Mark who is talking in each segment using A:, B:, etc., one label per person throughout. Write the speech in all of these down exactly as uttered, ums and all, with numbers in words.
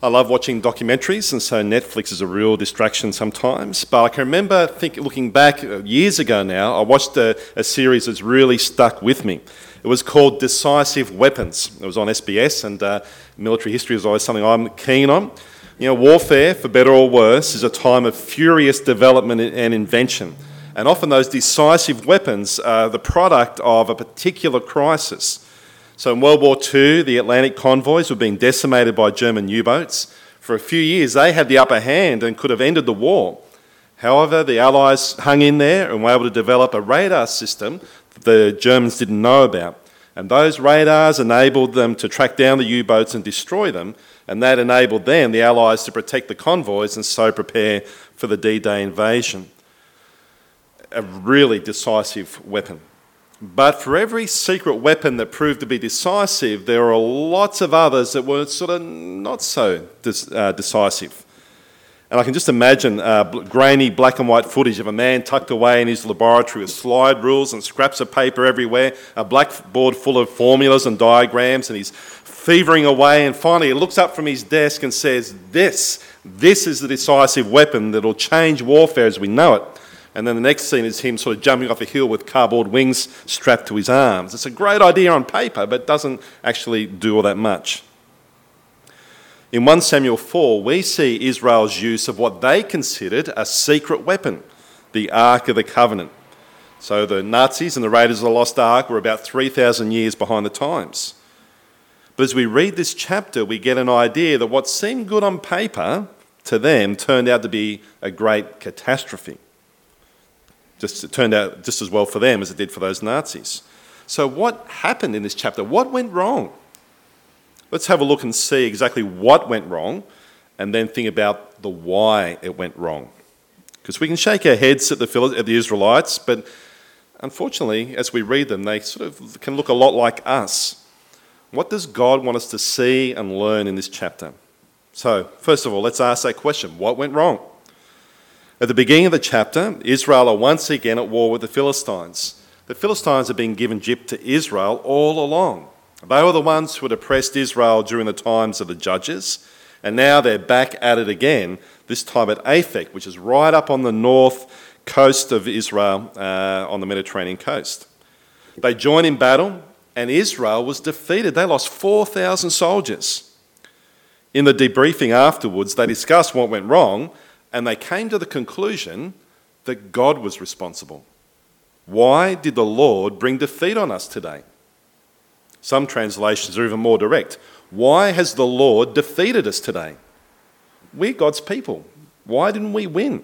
A: I love watching documentaries, and so Netflix is a real distraction sometimes. But I can remember think, looking back years ago now, I watched a, a series that's really stuck with me. It was called Decisive Weapons. It was on S B S, and uh, military history is always something I'm keen on. You know, warfare, for better or worse, is a time of furious development and invention. And often those decisive weapons are the product of a particular crisis. So in World War Two, the Atlantic convoys were being decimated by German U-boats. For a few years, they had the upper hand and could have ended the war. However, the Allies hung in there and were able to develop a radar system that the Germans didn't know about. And those radars enabled them to track down the U-boats and destroy them, and that enabled them, the Allies, to protect the convoys and so prepare for the D-Day invasion. A really decisive weapon. But for every secret weapon that proved to be decisive, there are lots of others that were sort of not so uh, decisive. And I can just imagine uh, grainy black and white footage of a man tucked away in his laboratory with slide rules and scraps of paper everywhere, a blackboard full of formulas and diagrams, and he's fevering away, and finally he looks up from his desk and says, this, this is the decisive weapon that will change warfare as we know it. And then the next scene is him sort of jumping off a hill with cardboard wings strapped to his arms. It's a great idea on paper, but doesn't actually do all that much. In First Samuel four, we see Israel's use of what they considered a secret weapon, the Ark of the Covenant. So the Nazis and the Raiders of the Lost Ark were about three thousand years behind the times. But as we read this chapter, we get an idea that what seemed good on paper to them turned out to be a great catastrophe. Just, it turned out just as well for them as it did for those Nazis. So what happened in this chapter? What went wrong? Let's have a look and see exactly what went wrong and then think about the why it went wrong. Because we can shake our heads at the, at the Israelites, but unfortunately, as we read them, they sort of can look a lot like us. What does God want us to see and learn in this chapter? So, first of all, let's ask that question. What went wrong? At the beginning of the chapter, Israel are once again at war with the Philistines. The Philistines have been given gypped to Israel all along. They were the ones who had oppressed Israel during the times of the judges, and now they're back at it again, this time at Aphek, which is right up on the north coast of Israel, uh, on the Mediterranean coast. They joined in battle, and Israel was defeated. They lost four thousand soldiers. In the debriefing afterwards, they discussed what went wrong, and they came to the conclusion that God was responsible. Why did the Lord bring defeat on us today? Some translations are even more direct. Why has the Lord defeated us today? We're God's people. Why didn't we win?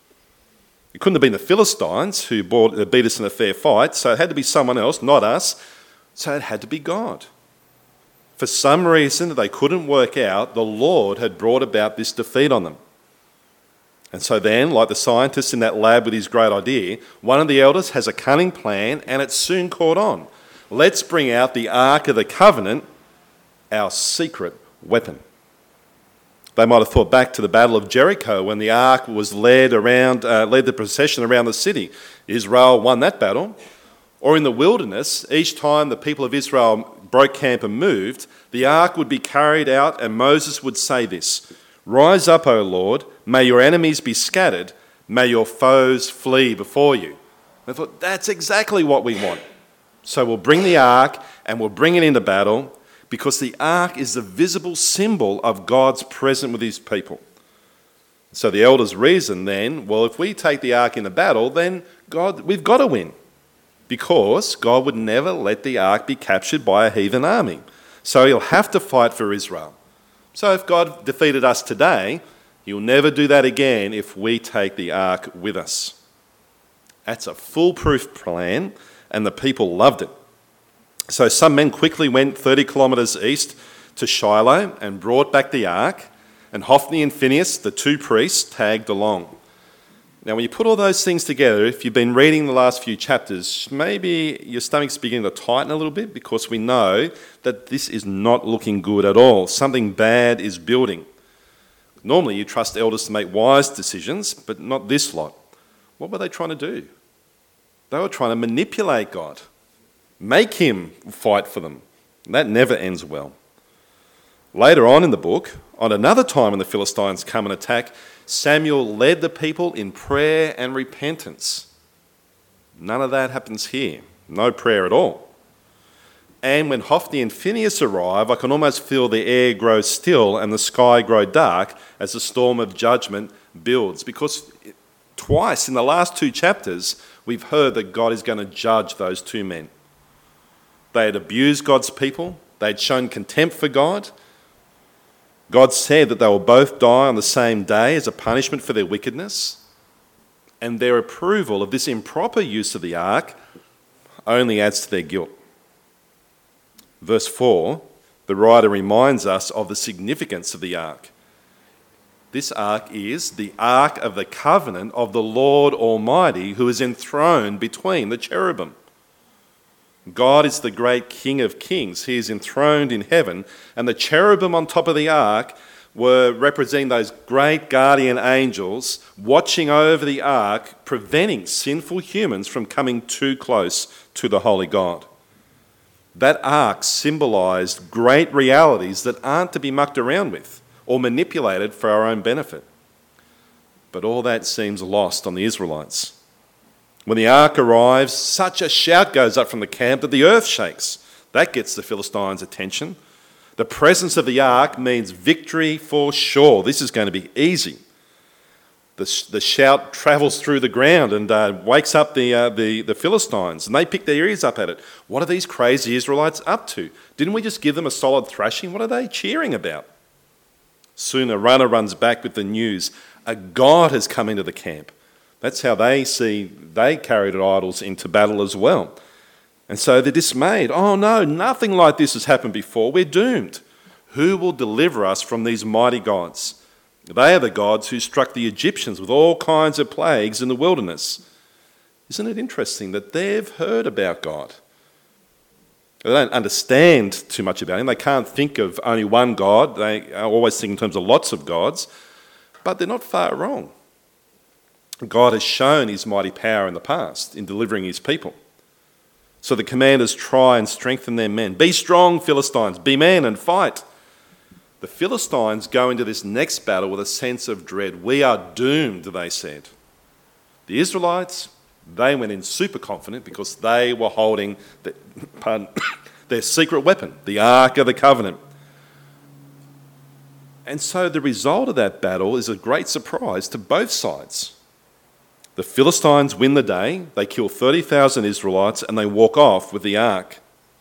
A: It couldn't have been the Philistines who beat us in a fair fight, so it had to be someone else, not us. So it had to be God. For some reason that they couldn't work out, the Lord had brought about this defeat on them. And so then, like the scientist in that lab with his great idea, one of the elders has a cunning plan, and it's soon caught on. Let's bring out the Ark of the Covenant, our secret weapon. They might have thought back to the Battle of Jericho when the Ark was led around, uh, led the procession around the city. Israel won that battle. Or in the wilderness, each time the people of Israel broke camp and moved, the Ark would be carried out, and Moses would say this, "Rise up, O Lord, may your enemies be scattered, may your foes flee before you." They thought, that's exactly what we want. So we'll bring the Ark and we'll bring it into battle because the Ark is the visible symbol of God's presence with his people. So the elders reason then, well, if we take the Ark into battle, then God, we've got to win because God would never let the Ark be captured by a heathen army. So he'll have to fight for Israel. So if God defeated us today, he'll never do that again if we take the Ark with us. That's a foolproof plan, and the people loved it. So some men quickly went thirty kilometres east to Shiloh and brought back the Ark, and Hophni and Phinehas, the two priests, tagged along. Now when you put all those things together, if you've been reading the last few chapters, maybe your stomach's beginning to tighten a little bit because we know that this is not looking good at all. Something bad is building. Normally you trust elders to make wise decisions, but not this lot. What were they trying to do? They were trying to manipulate God, make him fight for them. That never ends well. Later on in the book, on another time when the Philistines come and attack, Samuel led the people in prayer and repentance. None of that happens here. No prayer at all. And when Hophni and Phinehas arrive, I can almost feel the air grow still and the sky grow dark as the storm of judgment builds. Because twice in the last two chapters, we've heard that God is going to judge those two men. They had abused God's people. They had shown contempt for God. God said that they will both die on the same day as a punishment for their wickedness. And their approval of this improper use of the ark only adds to their guilt. Verse four, the writer reminds us of the significance of the ark. This ark is the ark of the covenant of the Lord Almighty, who is enthroned between the cherubim. God is the great King of kings. He is enthroned in heaven, and the cherubim on top of the ark were representing those great guardian angels watching over the ark, preventing sinful humans from coming too close to the holy God. That ark symbolised great realities that aren't to be mucked around with or manipulated for our own benefit. But all that seems lost on the Israelites. When the ark arrives, such a shout goes up from the camp that the earth shakes. That gets the Philistines' attention. The presence of the ark means victory for sure. This is going to be easy. The, the shout travels through the ground and uh, wakes up the, uh, the, the Philistines, and they pick their ears up at it. What are these crazy Israelites up to? Didn't we just give them a solid thrashing? What are they cheering about? Soon a runner runs back with the news. A god has come into the camp. That's how they see, they carried idols into battle as well. And so they're dismayed. Oh no, nothing like this has happened before. We're doomed. Who will deliver us from these mighty gods? They are the gods who struck the Egyptians with all kinds of plagues in the wilderness. Isn't it interesting that they've heard about God? They don't understand too much about him. They can't think of only one God. They always think in terms of lots of gods. But they're not far wrong. God has shown his mighty power in the past in delivering his people. So the commanders try and strengthen their men. Be strong, Philistines. Be men and fight. The Philistines go into this next battle with a sense of dread. We are doomed, they said. The Israelites, they went in super confident because they were holding the, pardon, their secret weapon, the Ark of the Covenant. And so the result of that battle is a great surprise to both sides. The Philistines win the day, they kill thirty thousand Israelites, and they walk off with the ark.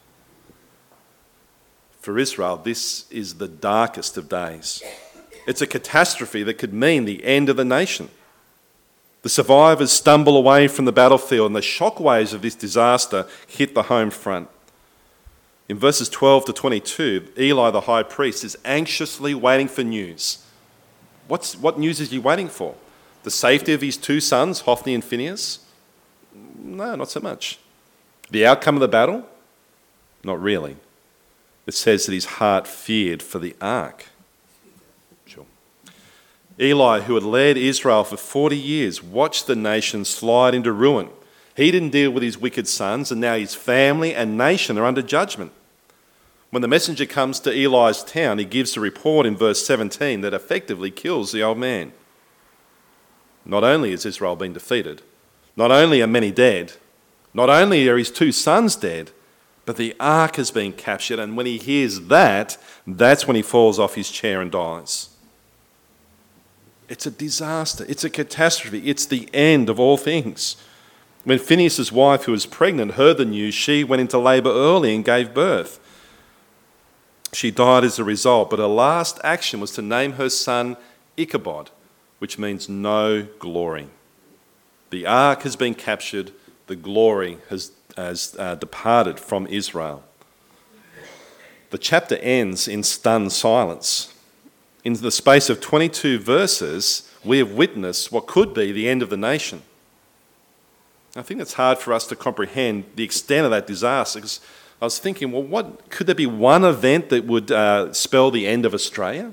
A: For Israel, this is the darkest of days. It's a catastrophe that could mean the end of the nation. The survivors stumble away from the battlefield, and the shockwaves of this disaster hit the home front. In verses twelve to twenty-two, Eli the high priest is anxiously waiting for news. What's, what news is he waiting for? The safety of his two sons, Hophni and Phinehas? No, not so much. The outcome of the battle? Not really. It says that his heart feared for the ark. Sure. Eli, who had led Israel for forty years, watched the nation slide into ruin. He didn't deal with his wicked sons, and now his family and nation are under judgment. When the messenger comes to Eli's town, he gives a report in verse seventeen that effectively kills the old man. Not only has Israel been defeated, not only are many dead, not only are his two sons dead, but the ark has been captured, and when he hears that, that's when he falls off his chair and dies. It's a disaster. It's a catastrophe. It's the end of all things. When Phinehas' wife, who was pregnant, heard the news, she went into labour early and gave birth. She died as a result, but her last action was to name her son Ichabod, which means no glory. The ark has been captured. The glory has, has uh, departed from Israel. The chapter ends in stunned silence. In the space of twenty-two verses, we have witnessed what could be the end of the nation. I think it's hard for us to comprehend the extent of that disaster, because I was thinking, well, what could there be one event that would uh, spell the end of Australia?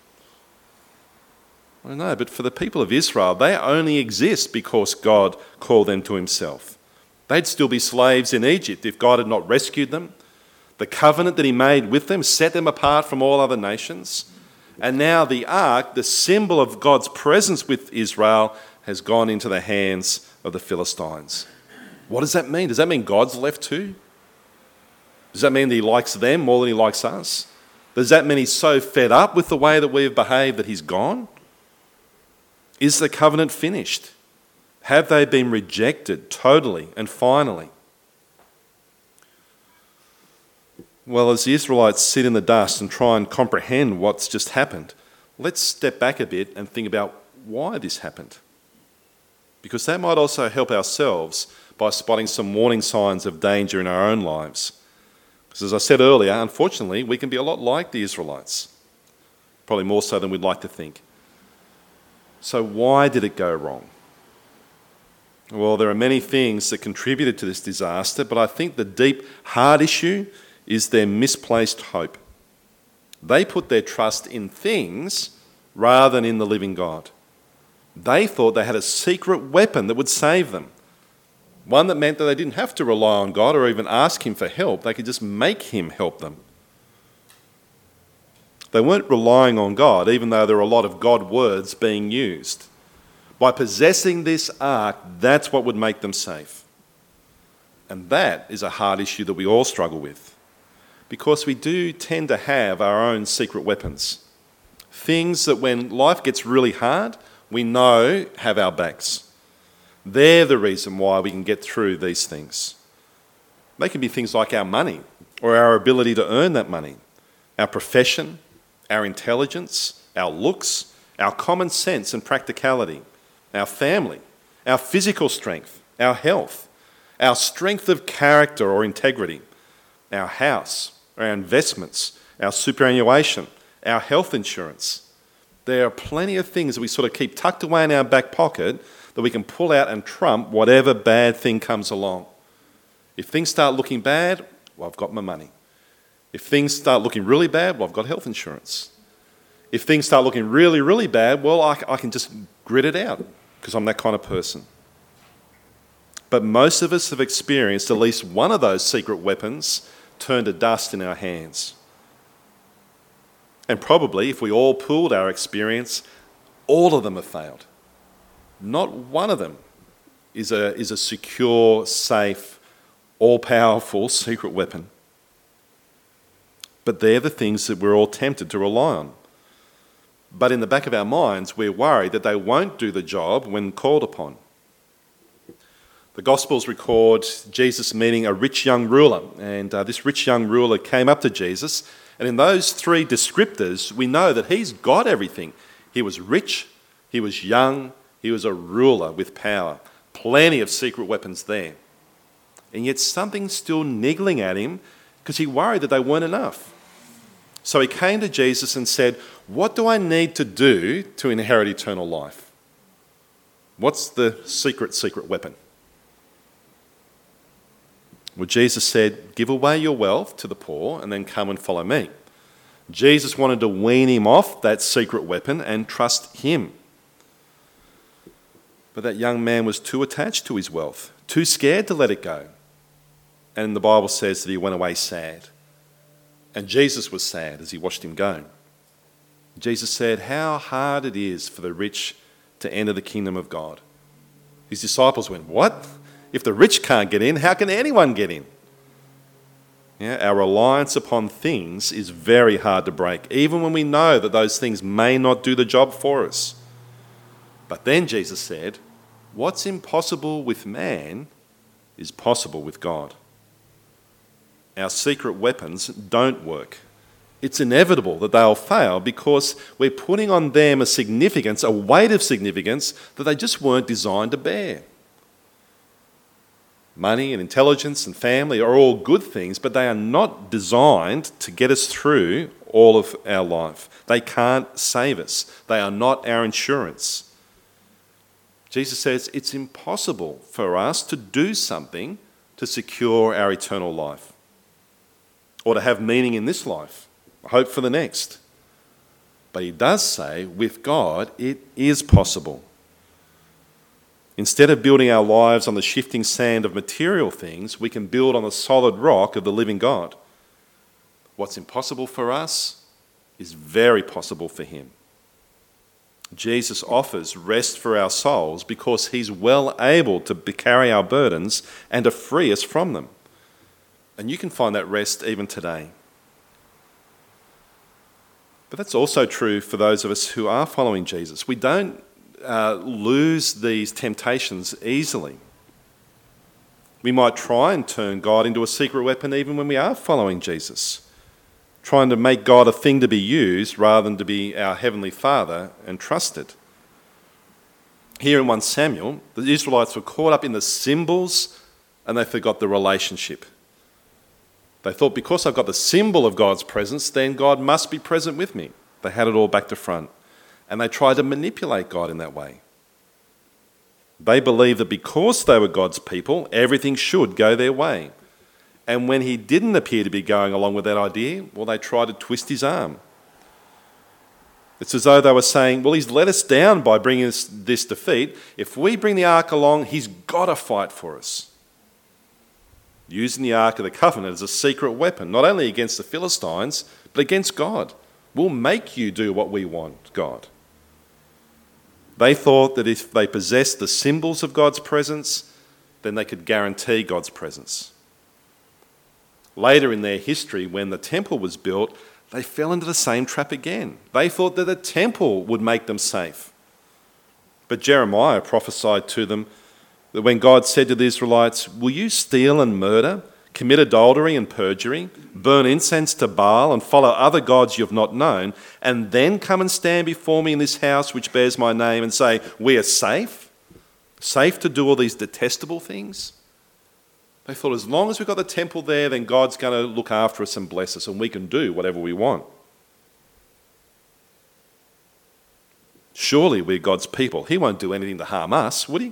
A: I don't know, but for the people of Israel, they only exist because God called them to himself. They'd still be slaves in Egypt if God had not rescued them. The covenant that he made with them set them apart from all other nations. And now the ark, the symbol of God's presence with Israel, has gone into the hands of the Philistines. What does that mean? Does that mean God's left too? Does that mean that he likes them more than he likes us? Does that mean he's so fed up with the way that we've behaved that he's gone? Is the covenant finished? Have they been rejected totally and finally? Well, as the Israelites sit in the dust and try and comprehend what's just happened, let's step back a bit and think about why this happened. Because that might also help ourselves by spotting some warning signs of danger in our own lives. Because as I said earlier, unfortunately, we can be a lot like the Israelites, probably more so than we'd like to think. So why did it go wrong? Well, there are many things that contributed to this disaster, but I think the deep, hard issue is their misplaced hope. They put their trust in things rather than in the living God. They thought they had a secret weapon that would save them. One that meant that they didn't have to rely on God or even ask him for help. They could just make him help them. They weren't relying on God, even though there were a lot of God words being used. By possessing this ark, that's what would make them safe. And that is a hard issue that we all struggle with, because we do tend to have our own secret weapons. Things that when life gets really hard, we know have our backs. They're the reason why we can get through these things. They can be things like our money or our ability to earn that money, our profession, our intelligence, our looks, our common sense and practicality, our family, our physical strength, our health, our strength of character or integrity, our house, our investments, our superannuation, our health insurance. There are plenty of things that we sort of keep tucked away in our back pocket that we can pull out and trump whatever bad thing comes along. If things start looking bad, well, I've got my money. If things start looking really bad, well, I've got health insurance. If things start looking really, really bad, well, I, I can just grit it out because I'm that kind of person. But most of us have experienced at least one of those secret weapons turn to dust in our hands. And probably, if we all pooled our experience, all of them have failed. Not one of them is a, is a secure, safe, all-powerful secret weapon. But they're the things that we're all tempted to rely on. But in the back of our minds, we're worried that they won't do the job when called upon. The Gospels record Jesus meeting a rich young ruler, and uh, this rich young ruler came up to Jesus, and in those three descriptors, we know that he's got everything. He was rich, he was young, he was a ruler with power. Plenty of secret weapons there. And yet something's still niggling at him because he worried that they weren't enough. So he came to Jesus and said, "What do I need to do to inherit eternal life?" What's the secret, secret weapon? Well, Jesus said, "Give away your wealth to the poor and then come and follow me." Jesus wanted to wean him off that secret weapon and trust him. But that young man was too attached to his wealth, too scared to let it go. And the Bible says that he went away sad. And Jesus was sad as he watched him go. Jesus said, "How hard it is for the rich to enter the kingdom of God." His disciples went, "What? If the rich can't get in, how can anyone get in?" Yeah, our reliance upon things is very hard to break, even when we know that those things may not do the job for us. But then Jesus said, "What's impossible with man is possible with God." Our secret weapons don't work. It's inevitable that they'll fail because we're putting on them a significance, a weight of significance that they just weren't designed to bear. Money and intelligence and family are all good things, but they are not designed to get us through all of our life. They can't save us. They are not our insurance. Jesus says it's impossible for us to do something to secure our eternal life or to have meaning in this life, hope for the next. But he does say, with God, it is possible. Instead of building our lives on the shifting sand of material things, we can build on the solid rock of the living God. What's impossible for us is very possible for him. Jesus offers rest for our souls because he's well able to carry our burdens and to free us from them. And you can find that rest even today. But that's also true for those of us who are following Jesus. We don't uh, lose these temptations easily. We might try and turn God into a secret weapon even when we are following Jesus, trying to make God a thing to be used rather than to be our Heavenly Father and trusted. Here in First Samuel, the Israelites were caught up in the symbols and they forgot the relationship. They thought, because I've got the symbol of God's presence, then God must be present with me. They had it all back to front. And they tried to manipulate God in that way. They believed that because they were God's people, everything should go their way. And when he didn't appear to be going along with that idea, well, they tried to twist his arm. It's as though they were saying, well, he's let us down by bringing us this defeat. If we bring the ark along, he's got to fight for us. Using the Ark of the Covenant as a secret weapon, not only against the Philistines, but against God. We'll make you do what we want, God. They thought that if they possessed the symbols of God's presence, then they could guarantee God's presence. Later in their history, when the temple was built, they fell into the same trap again. They thought that the temple would make them safe. But Jeremiah prophesied to them that when God said to the Israelites, will you steal and murder, commit adultery and perjury, burn incense to Baal and follow other gods you have not known, and then come and stand before me in this house which bears my name and say, we are safe? Safe to do all these detestable things? They thought as long as we've got the temple there, then God's going to look after us and bless us and we can do whatever we want. Surely we're God's people. He won't do anything to harm us, would he?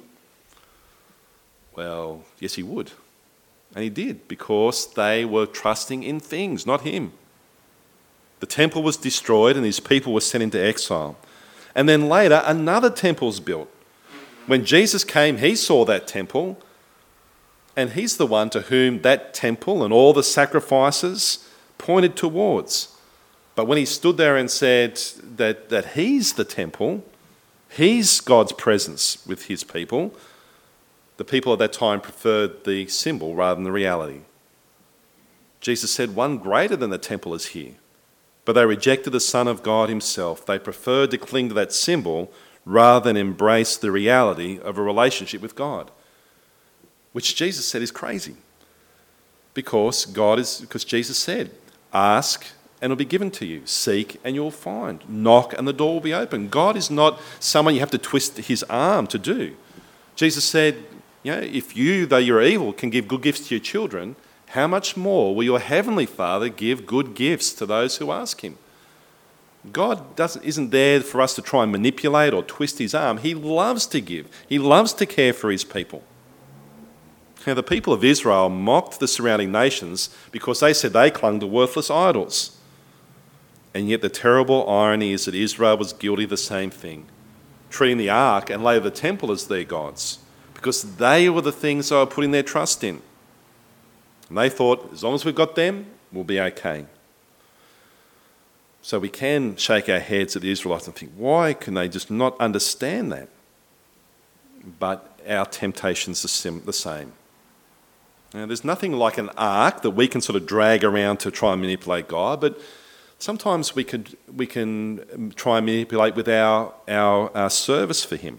A: Well, yes, he would. And he did, because they were trusting in things, not him. The temple was destroyed and his people were sent into exile. And then later, another temple's built. When Jesus came, he saw that temple, and he's the one to whom that temple and all the sacrifices pointed towards. But when he stood there and said that, that he's the temple, he's God's presence with his people, the people at that time preferred the symbol rather than the reality. Jesus said, one greater than the temple is here. But they rejected the Son of God himself. They preferred to cling to that symbol rather than embrace the reality of a relationship with God, which Jesus said is crazy. Because God is, because Jesus said, ask and it'll be given to you. Seek and you'll find. Knock and the door will be open. God is not someone you have to twist his arm to do. Jesus said, you know, if you, though you're evil, can give good gifts to your children, how much more will your heavenly Father give good gifts to those who ask him? God doesn't, isn't there for us to try and manipulate or twist his arm. He loves to give. He loves to care for his people. Now, the people of Israel mocked the surrounding nations because they said they clung to worthless idols. And yet the terrible irony is that Israel was guilty of the same thing, treating the ark and later the temple as their gods, because they were the things they were putting their trust in. And they thought, as long as we've got them, we'll be okay. So we can shake our heads at the Israelites and think, why can they just not understand that? But our temptations are the same. Now, there's nothing like an ark that we can sort of drag around to try and manipulate God, but sometimes we could we can try and manipulate with our, our, our service for him.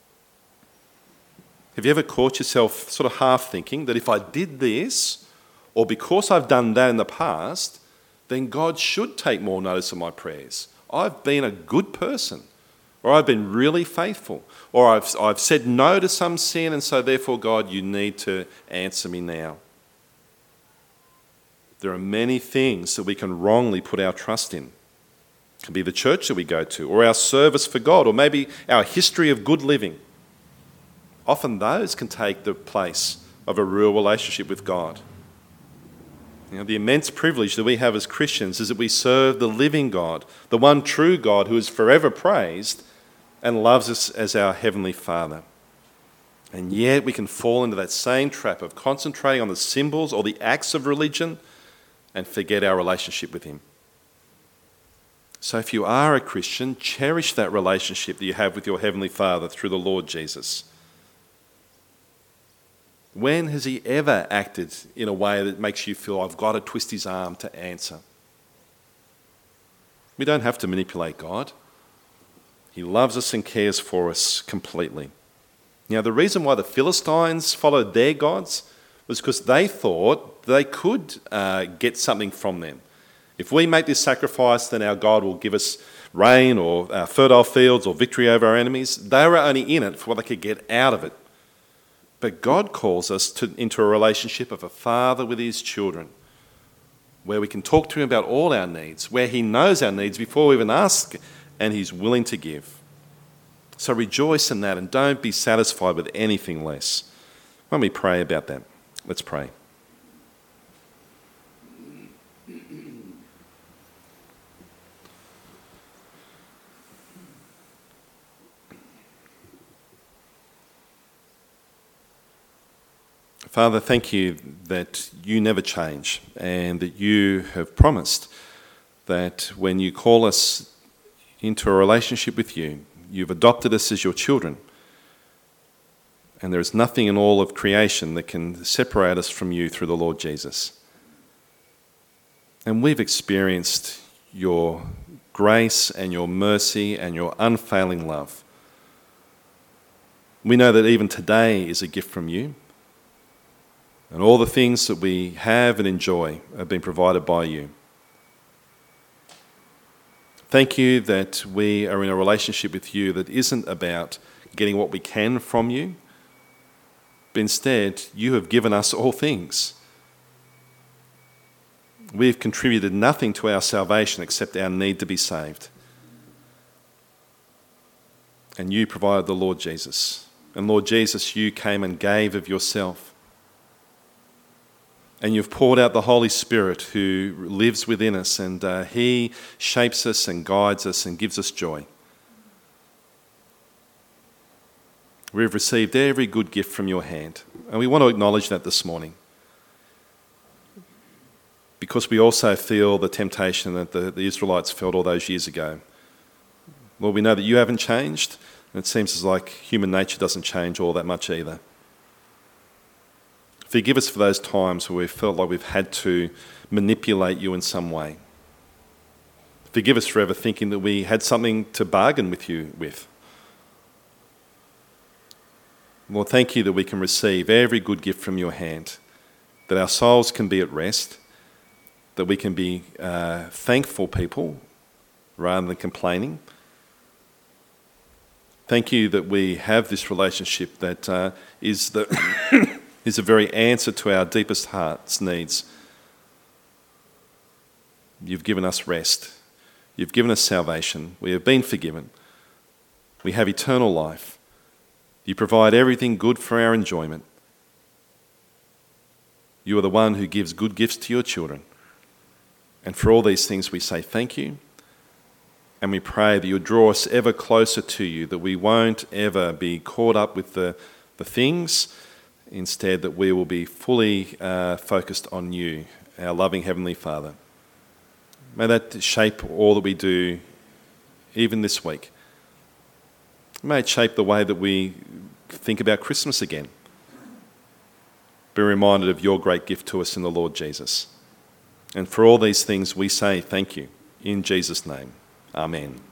A: Have you ever caught yourself sort of half thinking that if I did this, or because I've done that in the past, then God should take more notice of my prayers? I've been a good person, or I've been really faithful, or I've, I've said no to some sin, and so therefore, God, you need to answer me now. There are many things that we can wrongly put our trust in. It can be the church that we go to, or our service for God, or maybe our history of good living. Often those can take the place of a real relationship with God. You know, the immense privilege that we have as Christians is that we serve the living God, the one true God who is forever praised and loves us as our Heavenly Father. And yet we can fall into that same trap of concentrating on the symbols or the acts of religion and forget our relationship with him. So if you are a Christian, cherish that relationship that you have with your Heavenly Father through the Lord Jesus. When has he ever acted in a way that makes you feel, I've got to twist his arm to answer? We don't have to manipulate God. He loves us and cares for us completely. Now, the reason why the Philistines followed their gods was because they thought they could uh, get something from them. If we make this sacrifice, then our God will give us rain or uh, fertile fields or victory over our enemies. They were only in it for what they could get out of it. But God calls us to, into a relationship of a father with his children, where we can talk to him about all our needs, where he knows our needs before we even ask, and he's willing to give. So rejoice in that and don't be satisfied with anything less. Why don't we pray about that? Let's pray. Father, thank you that you never change and that you have promised that when you call us into a relationship with you, you've adopted us as your children. And there is nothing in all of creation that can separate us from you through the Lord Jesus. And we've experienced your grace and your mercy and your unfailing love. We know that even today is a gift from you. And all the things that we have and enjoy have been provided by you. Thank you that we are in a relationship with you that isn't about getting what we can from you, but instead you have given us all things. We've contributed nothing to our salvation except our need to be saved. And you provided the Lord Jesus. And Lord Jesus, you came and gave of yourself. And you've poured out the Holy Spirit who lives within us, and uh, he shapes us and guides us and gives us joy. We've received every good gift from your hand, and we want to acknowledge that this morning. Because we also feel the temptation that the, the Israelites felt all those years ago. Lord, we know that you haven't changed, and it seems as like human nature doesn't change all that much either. Forgive us for those times where we've felt like we've had to manipulate you in some way. Forgive us for ever thinking that we had something to bargain with you with. Lord, thank you that we can receive every good gift from your hand, that our souls can be at rest, that we can be uh, thankful people rather than complaining. Thank you that we have this relationship that uh, is the... is the very answer to our deepest heart's needs. You've given us rest. You've given us salvation. We have been forgiven. We have eternal life. You provide everything good for our enjoyment. You are the one who gives good gifts to your children. And for all these things we say thank you. And we pray that you'll draw us ever closer to you, that we won't ever be caught up with the, the things. Instead, that we will be fully uh, focused on you, our loving Heavenly Father. May that shape all that we do, even this week. May it shape the way that we think about Christmas again. Be reminded of your great gift to us in the Lord Jesus. And for all these things, we say thank you. In Jesus' name, amen.